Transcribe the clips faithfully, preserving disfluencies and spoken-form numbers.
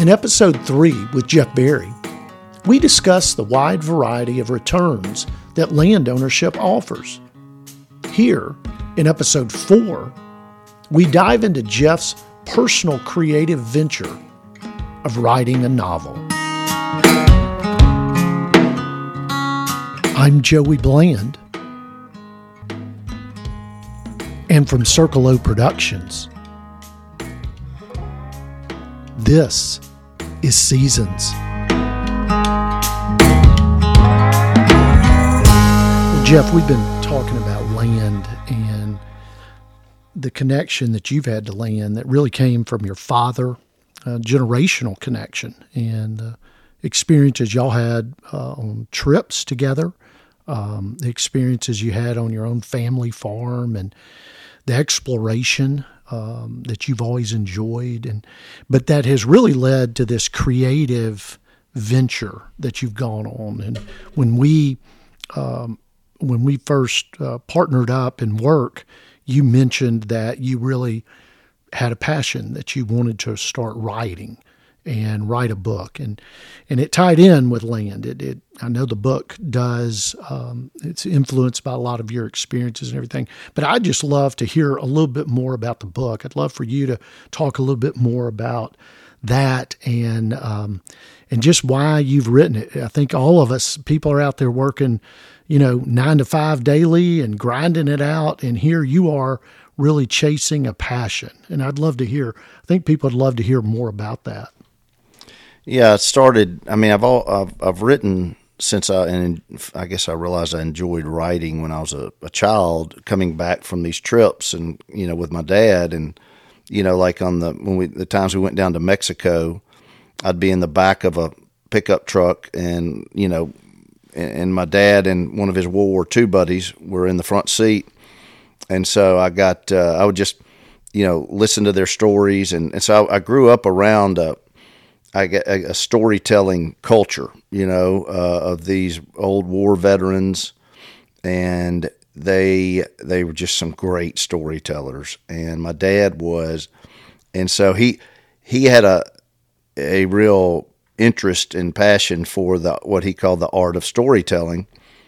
In episode three with Jeff Berry, we discuss the wide variety of returns that land ownership offers. Here, in episode four, we dive into Jeff's personal creative venture of writing a novel. I'm Joey Bland, and from Circle O Productions, this is Seasons. Well, Jeff, we've been talking about land and the connection that you've had to land that really came from your father, a generational connection, and uh, experiences y'all had uh, on trips together, um, the experiences you had on your own family farm, and the exploration um, that you've always enjoyed, and but that has really led to this creative venture that you've gone on. And when we um, when we first uh, partnered up in work, you mentioned that you really had a passion that you wanted to start writing and write a book, and and it tied in with land. It, it I know the book does. Um, it's influenced by a lot of your experiences and everything. But I'd just love to hear a little bit more about the book. I'd love for you to talk a little bit more about that and um, and just why you've written it. I think all of us, people are out there working, you know, nine to five daily and grinding it out, and here you are really chasing a passion. And I'd love to hear. I think people would love to hear more about that. Yeah, it started. I mean, I've all I've, I've written since I and I guess I realized I enjoyed writing when I was a, a child, coming back from these trips and you know with my dad, and you know like on the when we the times we went down to Mexico, I'd be in the back of a pickup truck, and you know, and, and my dad and one of his World War Two buddies were in the front seat, and so I got uh, I would just you know listen to their stories, and, and so I, I grew up around. Uh, I get a, a storytelling culture, you know, uh, of these old war veterans, and they they were just some great storytellers. And my dad was, and so he he had a a real interest and passion for the what he called the art of storytelling,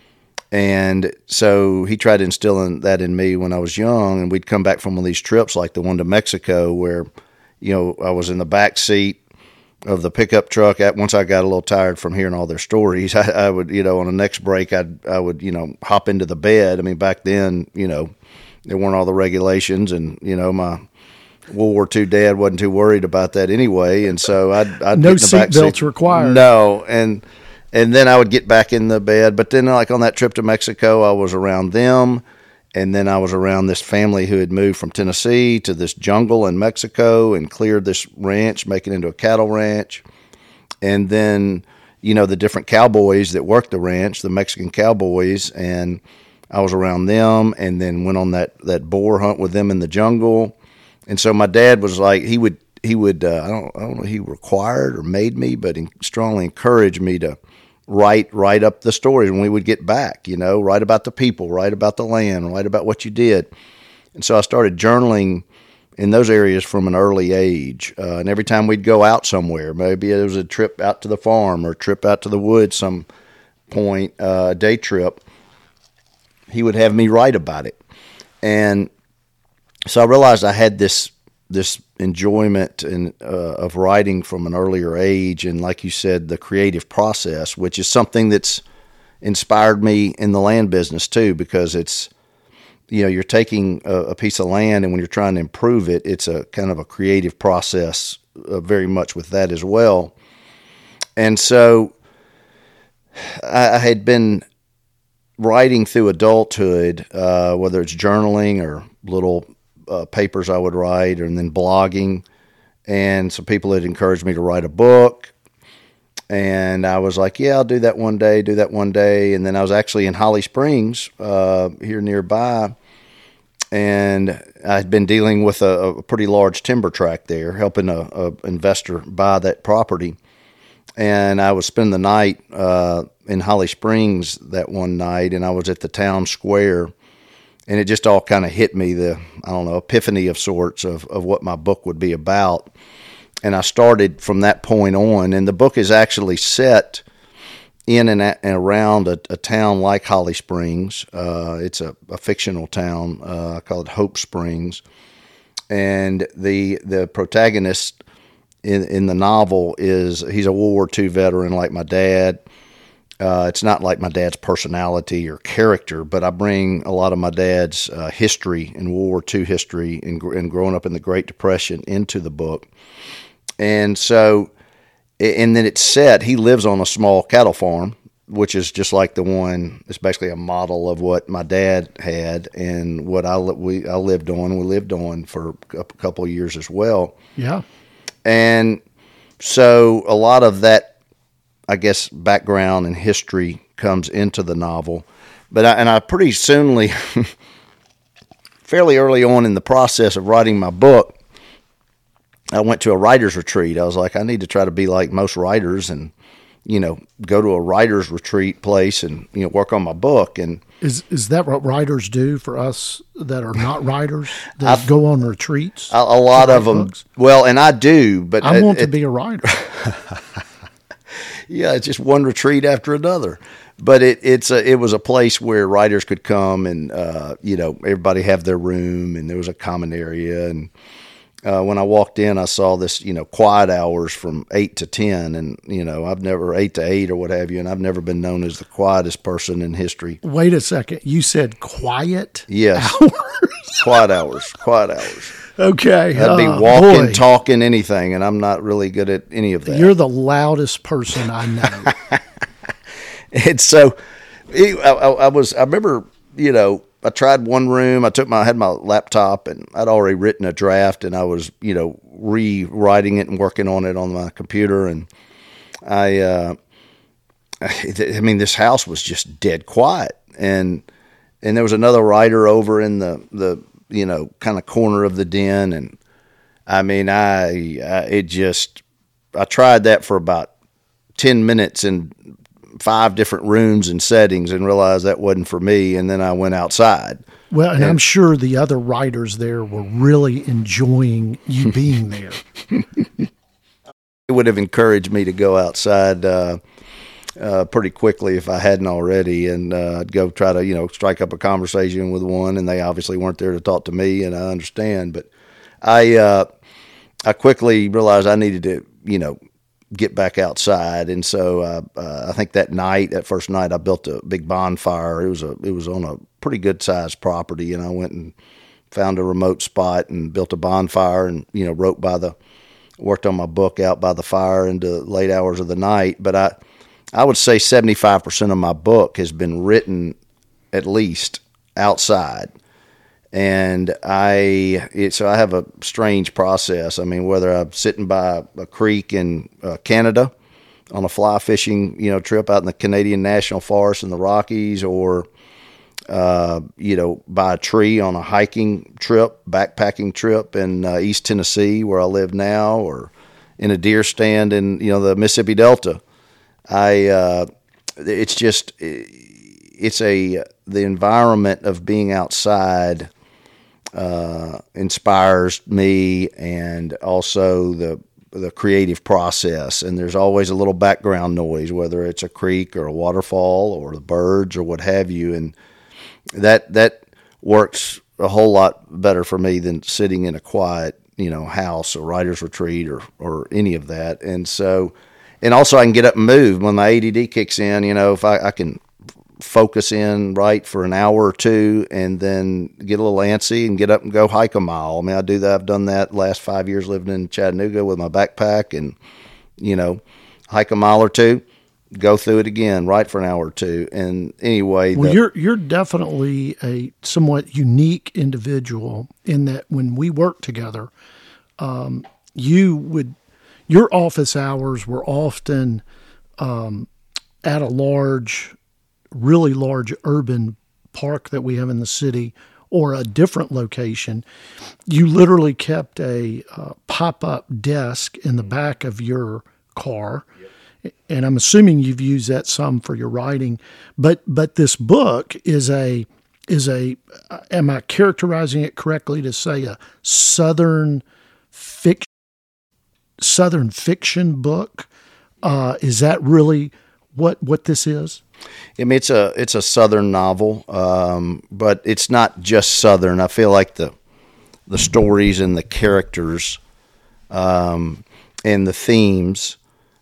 and so he tried to instill in, that in me when I was young. And we'd come back from one of these trips, like the one to Mexico, where you know I was in the back seat of the pickup truck. At once I got a little tired from hearing all their stories, I, I would, you know, on the next break, I'd, I would, you know, hop into the bed. I mean, back then, you know, there weren't all the regulations, and you know, my World War Two dad wasn't too worried about that anyway, and so I'd, I'd no seat belts required. No, and and then I would get back in the bed. But then, like on that trip to Mexico, I was around them. And then I was around this family who had moved from Tennessee to this jungle in Mexico and cleared this ranch, making it into a cattle ranch. And then, you know, the different cowboys that worked the ranch, the Mexican cowboys, and I was around them, and then went on that, that boar hunt with them in the jungle. And so my dad was like, he would, he would, uh, I don't, I don't know, he required or made me, but he strongly encouraged me to write write up the stories when we would get back, you know, write about the people, write about the land, write about what you did. And so I started journaling in those areas from an early age. Uh, and every time we'd go out somewhere, maybe it was a trip out to the farm or a trip out to the woods some point, uh, a day trip, he would have me write about it. And so I realized I had this this enjoyment and uh, of writing from an earlier age, and like you said, the creative process, which is something that's inspired me in the land business too, because it's, you know, you're taking a, a piece of land, and when you're trying to improve it, it's a kind of a creative process uh, very much with that as well. And so I, I had been writing through adulthood, uh, whether it's journaling or little Uh, papers I would write, and then blogging. And some people had encouraged me to write a book. And I was like, yeah, I'll do that one day, do that one day. And then I was actually in Holly Springs uh, here nearby. And I had been dealing with a, a pretty large timber tract there, helping a, a investor buy that property. And I was spending the night uh, in Holly Springs that one night, and I was at the town square. And it just all kind of hit me, the, I don't know, epiphany of sorts of, of what my book would be about. and I started from that point on. And the book is actually set in and, at, and around a, a town like Holly Springs. Uh, it's a, a fictional town. Uh, I call it Hope Springs. And the the protagonist in in the novel is, he's a World War Two veteran like my dad. Uh, it's not like my dad's personality or character, but I bring a lot of my dad's uh, history and World War Two history and, and growing up in the Great Depression into the book. And so, and then it's set, he lives on a small cattle farm, which is just like the one, it's basically a model of what my dad had and what I, we, I lived on. We lived on for a couple of years as well. Yeah. And so a lot of that, I guess, background and history comes into the novel. But I, and I pretty soonly, fairly early on in the process of writing my book, I went to a writer's retreat. I was like, I need to try to be like most writers and, you know, go to a writer's retreat place and, you know, work on my book. And is is that what writers do for us that are not writers? That I, go on retreats? A, a lot of them. Books? Well, and I do, but I it, want to it, be a writer. Yeah, it's just one retreat after another. But it it's a, it was a place where writers could come and, uh, you know, everybody have their room and there was a common area. And uh, when I walked in, I saw this, you know, quiet hours from eight to ten. And, you know, I've never, eight to eight or what have you, and I've never been known as the quietest person in history. Wait a second. You said quiet yes. hours? Quiet hours. Quiet hours. Okay. I'd be uh, walking, boy. talking, anything, and I'm not really good at any of that. You're the loudest person I know. And so I, I, I was, I remember, you know, I tried one room. I took my, I had my laptop and I'd already written a draft and I was, you know, rewriting it and working on it on my computer. And I, uh, I mean, this house was just dead quiet. And, and there was another writer over in the, the, you know, kind of corner of the den. And I mean, I, I, it just, I tried that for about ten minutes in five different rooms and settings and realized that wasn't for me. And then I went outside. Well, and, and I'm sure the other writers there were really enjoying you being there. It would have encouraged me to go outside, uh, Uh, pretty quickly if I hadn't already, and uh, I'd go try to, you know, strike up a conversation with one, and they obviously weren't there to talk to me, and I understand, but I uh, I quickly realized I needed to, you know, get back outside, and so uh, uh, I think that night, that first night, I built a big bonfire. It was a it was on a pretty good sized property, and I went and found a remote spot and built a bonfire, and you know, wrote by the worked on my book out by the fire into late hours of the night, but I. I would say seventy-five percent of my book has been written at least outside. And I, it, so I have a strange process. I mean, whether I'm sitting by a creek in uh, Canada on a fly fishing, you know, trip out in the Canadian National Forest in the Rockies, or, uh, you know, by a tree on a hiking trip, backpacking trip in uh, East Tennessee where I live now, or in a deer stand in, you know, the Mississippi Delta. I, uh, it's just, it's a, the environment of being outside, uh, inspires me, and also the, the creative process. And there's always a little background noise, whether it's a creek or a waterfall or the birds or what have you. And that, that works a whole lot better for me than sitting in a quiet, you know, house or writer's retreat or, or any of that. And so, And also I can get up and move when my A D D kicks in. You know, if I, I can focus in, write for an hour or two, and then get a little antsy and get up and go hike a mile. I mean, I do that. I've done that the last five years living in Chattanooga with my backpack, and, you know, hike a mile or two, go through it again, write for an hour or two. And anyway, well, the, you're you're definitely a somewhat unique individual in that when we worked together, um, you would. Your office hours were often um, at a large, really large urban park that we have in the city, or a different location. You literally kept a uh, pop-up desk in the back of your car, yep. And I'm assuming you've used that some for your writing. But but this book is a is a. Am I characterizing it correctly to say a Southern fiction Southern fiction book. Uh, is that really what what this is? I mean, it's a it's a Southern novel, um, but it's not just Southern. I feel like the the stories and the characters um, and the themes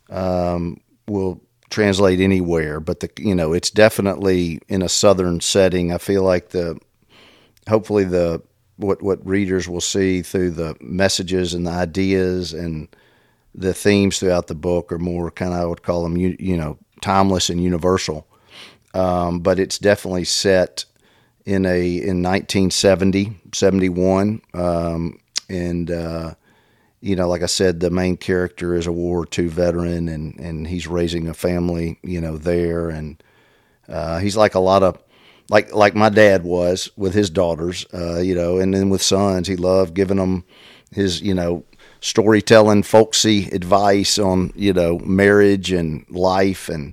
um, will translate anywhere. But the you know, it's definitely in a Southern setting. I feel like the hopefully the what what readers will see through the messages and the ideas and the themes throughout the book are more kind of, I would call them, you, you know, timeless and universal. Um, but it's definitely set in a in nineteen seventy, seventy-one. Um, and, uh, you know, like I said, the main character is a World War Two veteran, and, and he's raising a family, you know, there. And uh, he's like a lot of, like like my dad was with his daughters, uh, you know, and then with sons. He loved giving them his, you know, storytelling, folksy advice on, you know, marriage and life. And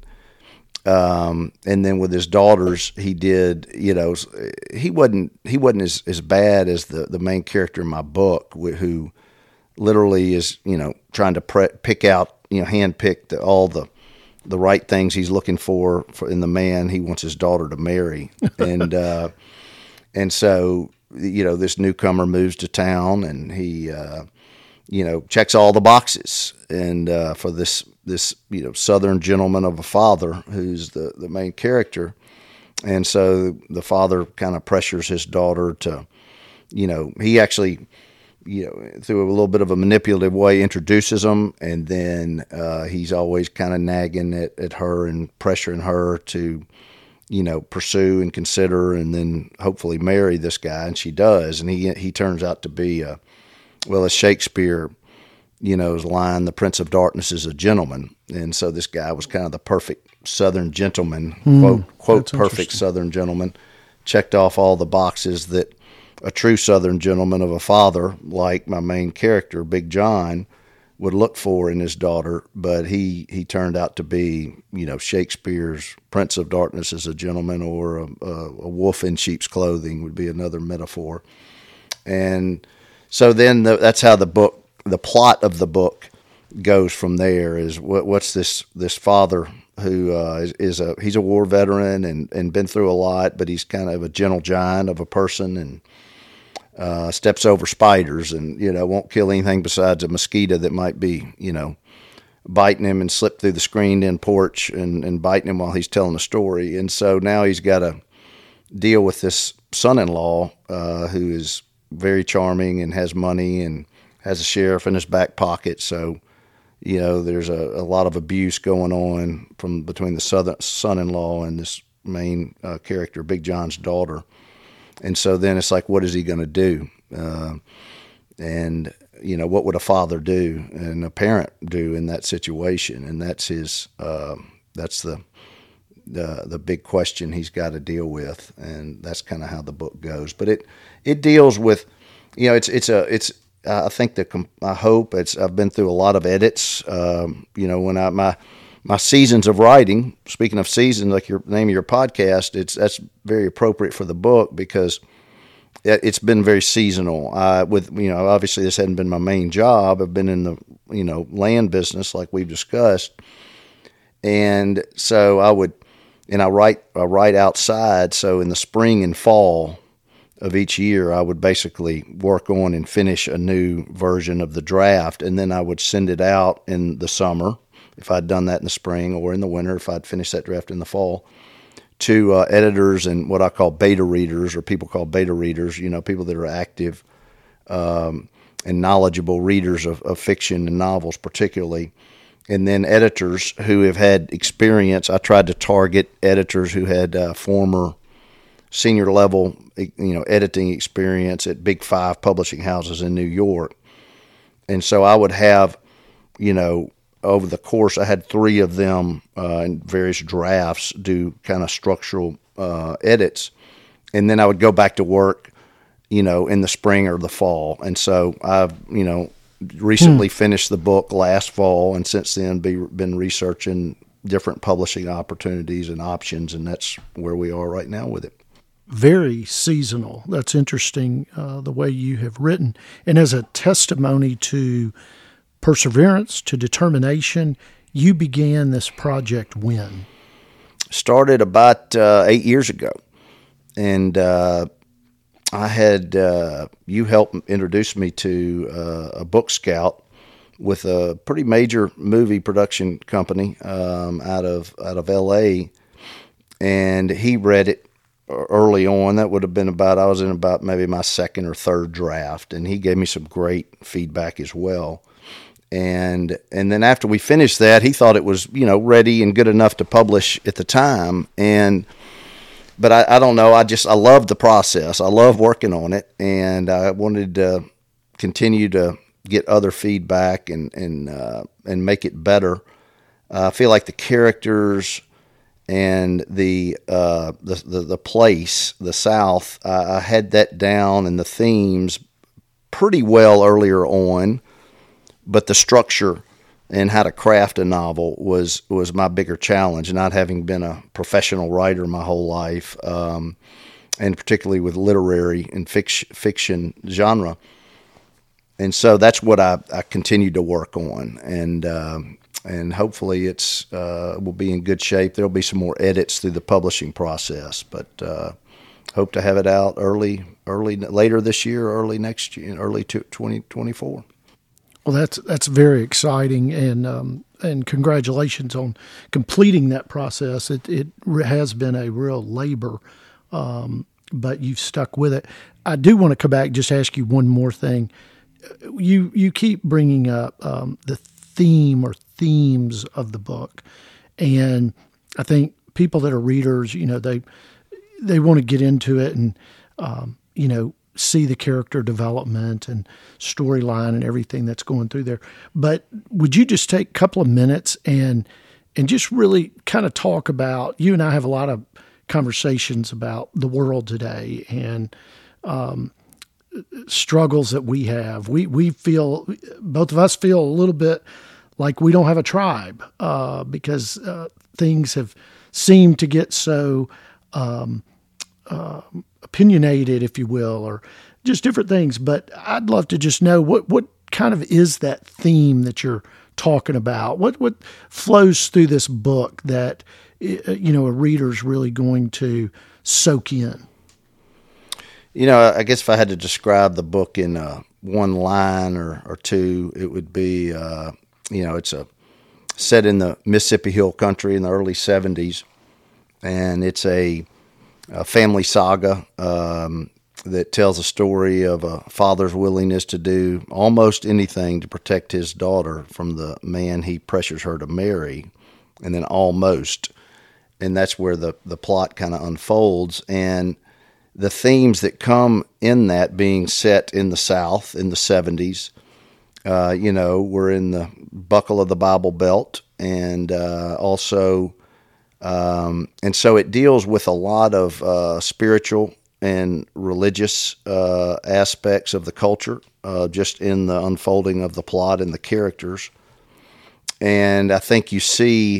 um, and then with his daughters, he did, you know, he wasn't he wasn't as, as bad as the, the main character in my book, who literally is, you know, trying to pre- pick out, you know, handpick the, all the the right things he's looking for, for in the man he wants his daughter to marry. And uh, and so, you know, this newcomer moves to town, and he, uh, you know, checks all the boxes. And uh, for this, this, you know, Southern gentleman of a father who's the, the main character. And so the father kind of pressures his daughter to, you know, he actually, you know, through a little bit of a manipulative way, introduces them, and then uh, he's always kind of nagging at, at her and pressuring her to, you know, pursue and consider, and then hopefully marry this guy, and she does, and he he turns out to be, a, well, as Shakespeare, you know, his line, "The Prince of Darkness is a gentleman," and so this guy was kind of the perfect Southern gentleman, mm, quote quote perfect Southern gentleman, checked off all the boxes that a true Southern gentleman of a father, like my main character, Big John, would look for in his daughter. But he, he turned out to be, you know, Shakespeare's Prince of Darkness as a gentleman, or a, a, a wolf in sheep's clothing would be another metaphor. And so then the, that's how the book, the plot of the book goes from there, is what, what's this, this father who uh, is, is a, he's a war veteran and, and been through a lot, but he's kind of a gentle giant of a person, and Uh, steps over spiders, and, you know, won't kill anything besides a mosquito that might be, you know, biting him and slip through the screened-in porch and, and biting him while he's telling a story. And so now he's got to deal with this son-in-law uh, who is very charming and has money and has a sheriff in his back pocket. So, you know, there's a, a lot of abuse going on from between the southern son-in-law and this main uh, character, Big John's daughter. And so then it's like, what is he going to do? Uh, and, you know, what would a father do and a parent do in that situation? And that's his, uh, that's the, the, the big question he's got to deal with. And that's kind of how the book goes. But it, it deals with, you know, it's, it's a, it's, I think the, I hope it's, I've been through a lot of edits. Um, you know, when I, my, My seasons of writing, speaking of seasons, like your name of your podcast, it's that's very appropriate for the book, because it's been very seasonal. Uh, with, you know, obviously this hadn't been my main job. I've been in the, you know, land business like we've discussed. And so I would, and I write, I write outside. So in the spring and fall of each year, I would basically work on and finish a new version of the draft. And then I would send it out in the summer, if I'd done that in the spring, or in the winter, if I'd finished that draft in the fall, to uh, editors and what I call beta readers, or people call beta readers, you know, people that are active um, and knowledgeable readers of, of fiction and novels particularly. And then editors who have had experience. I tried to target editors who had uh, former senior level, you know, editing experience at big five publishing houses in New York. And so I would have, you know, over the course, I had three of them uh, in various drafts do kind of structural uh, edits. And then I would go back to work, you know, in the spring or the fall. And so I've, you know, recently hmm. finished the book last fall, and since then be, been researching different publishing opportunities and options, and that's where we are right now with it. Very seasonal. That's interesting, uh, the way you have written. And as a testimony to perseverance to determination. You began this project when? Started about uh, eight years ago. And uh, I had, uh, you helped introduce me to uh, a book scout with a pretty major movie production company um, out of out of L A, and he read it early on. That would have been about, I was in about maybe my second or third draft, and he gave me some great feedback as well. And and then after we finished that, he thought it was, you know, ready and good enough to publish at the time. And but I, I don't know, I just I loved the process. I love working on it, and I wanted to continue to get other feedback and and uh, and make it better. Uh, I feel like the characters and the uh, the, the the place, the South, uh, I had that down, and the themes pretty well earlier on, but the structure and how to craft a novel was was my bigger challenge. Not having been a professional writer my whole life, um, and particularly with literary and fiction, fiction genre. And so that's what I, I continue to work on, and uh, and hopefully it's uh, will be in good shape. There'll be some more edits through the publishing process, but uh, hope to have it out early, early later this year, early next year, early twenty twenty-four. Well, that's that's very exciting, and um, and congratulations on completing that process. It it has been a real labor, um, but you've stuck with it. I do want to come back and just ask you one more thing. You you keep bringing up um, the theme or themes of the book, and I think people that are readers, you know, they they want to get into it and um, you know, see the character development and storyline and everything that's going through there. But would you just take a couple of minutes and and just really kind of talk about, you and I have a lot of conversations about the world today and um, struggles that we have. We we feel, both of us feel a little bit like we don't have a tribe uh, because uh, things have seemed to get so um, uh, opinionated, if you will, or just different things. But I'd love to just know what, what kind of is that theme that you're talking about? What what flows through this book that, you know, a reader's really going to soak in? You know, I guess if I had to describe the book in uh, one line or, or two, it would be, uh, you know, it's a set in the Mississippi Hill Country in the early seventies, and it's a, a family saga um, that tells a story of a father's willingness to do almost anything to protect his daughter from the man he pressures her to marry, and then almost, and that's where the, the plot kind of unfolds. And the themes that come in that being set in the South in the seventies, uh, you know, we're in the buckle of the Bible Belt, and uh, also, um, and so it deals with a lot of uh, spiritual and religious uh, aspects of the culture, uh, just in the unfolding of the plot and the characters. And I think you see,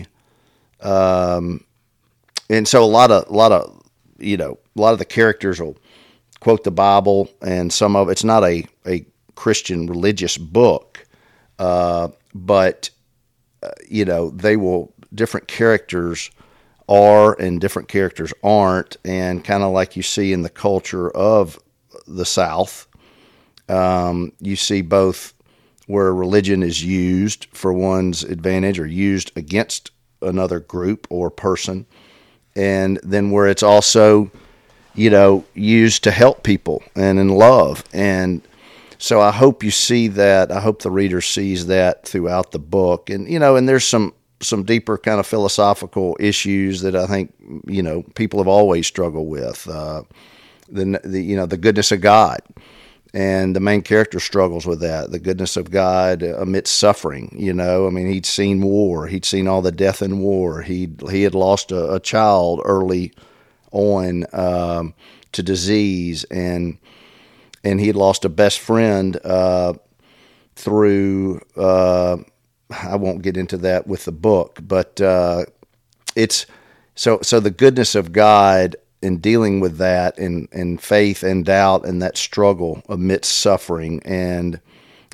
um, and so a lot of, a lot of, you know, a lot of the characters will quote the Bible, and some of it's not a, a Christian religious book, uh, but, uh, you know, they will, different characters are and different characters aren't, and kind of like you see in the culture of the South, um, you see both where religion is used for one's advantage or used against another group or person, and then where it's also, you know, used to help people and in love. And so I hope you see that. I hope the reader sees that throughout the book. And, you know, and there's some, some deeper kind of philosophical issues that I think, you know, people have always struggled with. Uh, the, the, you know, the goodness of God. And the main character struggles with that, the goodness of God amidst suffering. You know, I mean, he'd seen war. He'd seen all the death in war. He he had lost a, a child early on um, to disease, and and he had lost a best friend uh, through. Uh, I won't get into that with the book, but uh, it's so so the goodness of God. In dealing with that, and, and faith and doubt and that struggle amidst suffering, and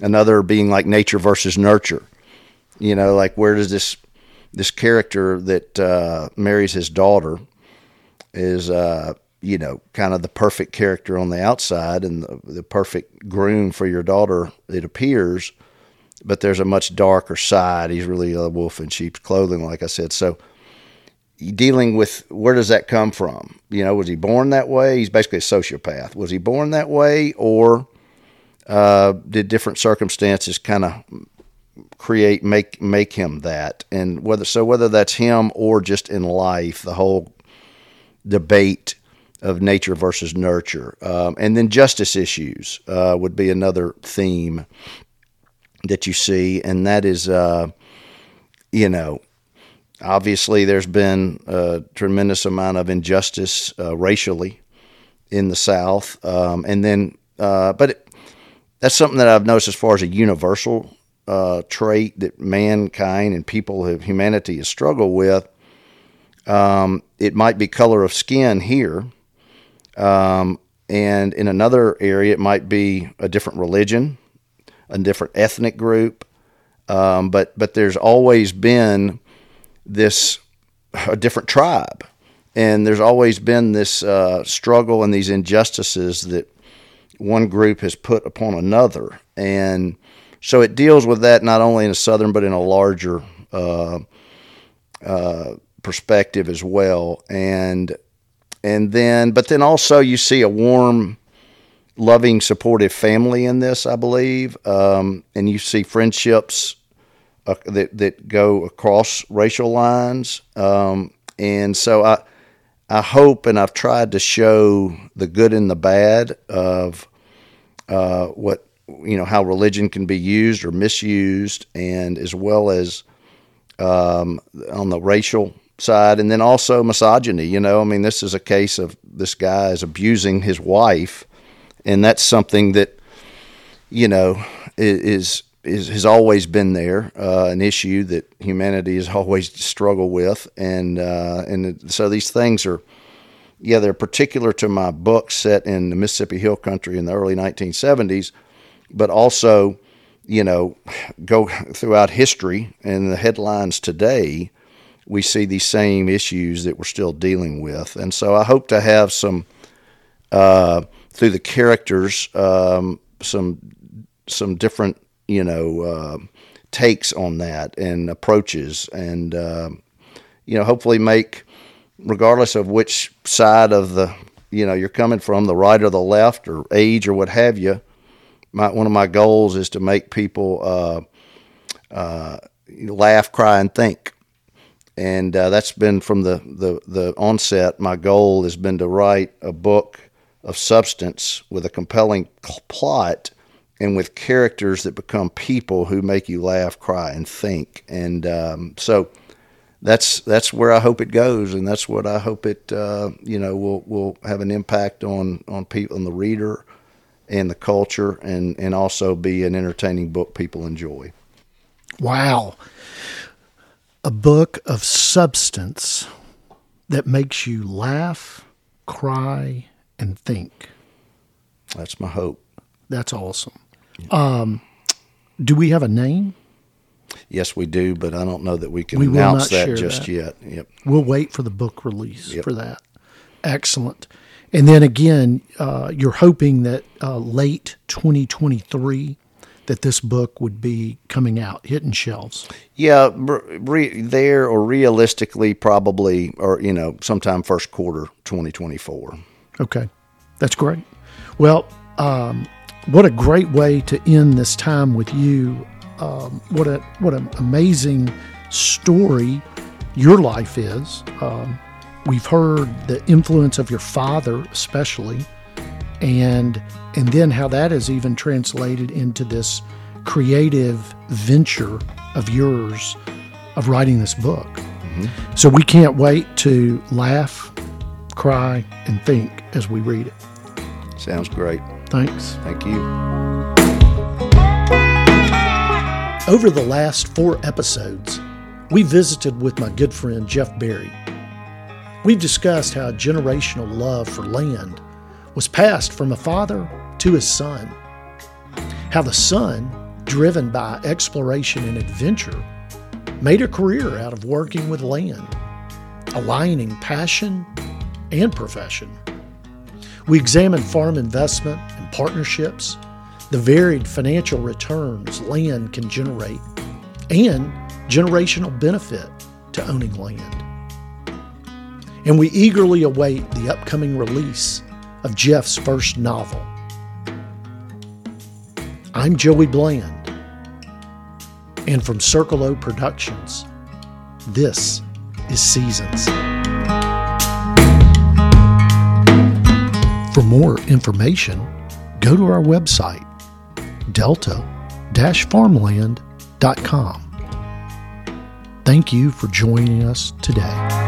another being like nature versus nurture. You know, like where does this this character that uh, marries his daughter is, uh, you know, kind of the perfect character on the outside and the, the perfect groom for your daughter, it appears, but there's a much darker side. He's really a wolf in sheep's clothing, like I said. So dealing with where does that come from? You know, was he born that way? He's basically a sociopath. Was he born that way, or uh, did different circumstances kind of create, make make him that? And whether so, whether that's him or just in life, the whole debate of nature versus nurture, um, and then justice issues uh, would be another theme that you see, and that is, uh, you know. Obviously, there's been a tremendous amount of injustice uh, racially in the South, um, and then, uh, but it, that's something that I've noticed as far as a universal uh, trait that mankind and people of humanity has struggled with. Um, it might be color of skin here, um, and in another area, it might be a different religion, a different ethnic group, um, but but there's always been this a different tribe, and there's always been this uh, struggle and these injustices that one group has put upon another, and so it deals with that not only in a southern but in a larger uh, uh, perspective as well, and and then but then also you see a warm, loving, supportive family in this, I believe, um, and you see friendships Uh, that that go across racial lines, um, and so I I hope, and I've tried to show the good and the bad of uh, what you know how religion can be used or misused, and as well as um, on the racial side, and then also misogyny. You know, I mean, this is a case of this guy is abusing his wife, and that's something that you know is. Is, has always been there, uh, an issue that humanity has always struggled with, and uh, and so these things are, yeah, they're particular to my book set in the Mississippi Hill Country in the early nineteen seventies, but also, you know, go throughout history and the headlines today, we see these same issues that we're still dealing with, and so I hope to have some uh, through the characters, um, some some different. you know, uh, takes on that and approaches, and, uh, you know, hopefully make, regardless of which side of the, you know, you're coming from, the right or the left or age or what have you, my, one of my goals is to make people uh, uh, laugh, cry, and think. And uh, that's been from the, the, the onset. My goal has been to write a book of substance with a compelling plot and with characters that become people who make you laugh, cry, and think. And um, so that's that's where I hope it goes, and that's what I hope it uh, you know will will have an impact on on people, on the reader, and the culture, and and also be an entertaining book people enjoy. Wow, a book of substance that makes you laugh, cry, and think. That's my hope. That's awesome. Um, do we have a name? Yes, we do, but I don't know that we can we announce that share just that. yet. Yep. We'll wait for the book release Yep. for that. Excellent. And then again, uh, you're hoping that uh, late twenty twenty-three that this book would be coming out, hitting shelves. Yeah, re- there or realistically probably, or, you know, sometime first quarter twenty twenty-four. Okay, that's great. Well, um, what a great way to end this time with you. Um, what a what an amazing story your life is. Um, we've heard the influence of your father, especially, and and then how that is even translated into this creative venture of yours of writing this book. Mm-hmm. So we can't wait to laugh, cry, and think as we read it. Sounds great. Thanks. Thank you. Over the last four episodes, we visited with my good friend Jeff Berry. We've discussed how generational love for land was passed from a father to his son, how the son driven by exploration and adventure, made a career out of working with land, aligning passion and profession. We examine farm investment and partnerships, the varied financial returns land can generate, and generational benefit to owning land. And we eagerly await the upcoming release of Jeff's first novel. I'm Joey Bland, and from Circle O Productions, this is Seasons. For more information, go to our website, delta dash farmland dot com. Thank you for joining us today.